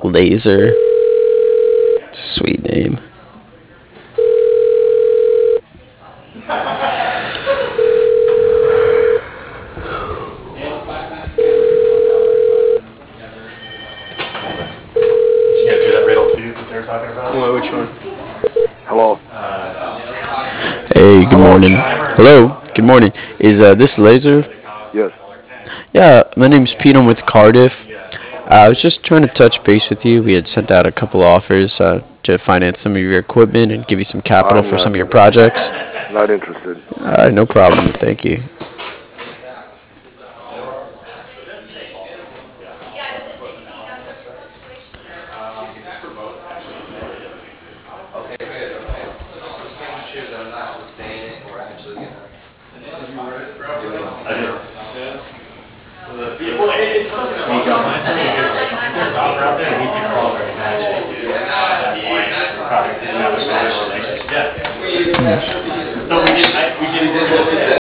Laser. Sweet name. Did you guys hear that riddle too that they were talking about? What, which one? Hello. Hey, good Hello. morning. Hello, good morning. Is this Laser? Yes. Yeah, my name's Pete. I'm with Cardiff. I was just trying to touch base with you. We had sent out a couple offers to finance some of your equipment and give you some capital I'm for not some of your projects. not interested. No problem. Thank you. I did. Well, it's something to sneak on. There's an offer out there, and he's the call very match. That's why we probably didn't have a relationship. Yeah.